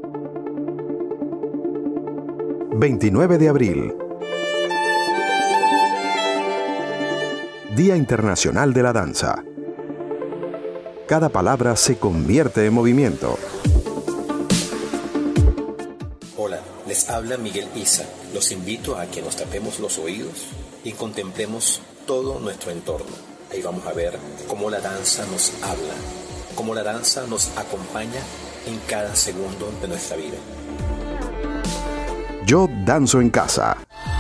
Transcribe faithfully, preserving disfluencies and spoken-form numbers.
veintinueve de abril. Día Internacional de la Danza. Cada palabra se convierte en movimiento. Hola, les habla Miguel Isa. Los invito a que nos tapemos los oídos y contemplemos todo nuestro entorno. Ahí vamos a ver cómo la danza nos habla, cómo la danza nos acompaña en cada segundo de nuestra vida. Yo danzo en casa.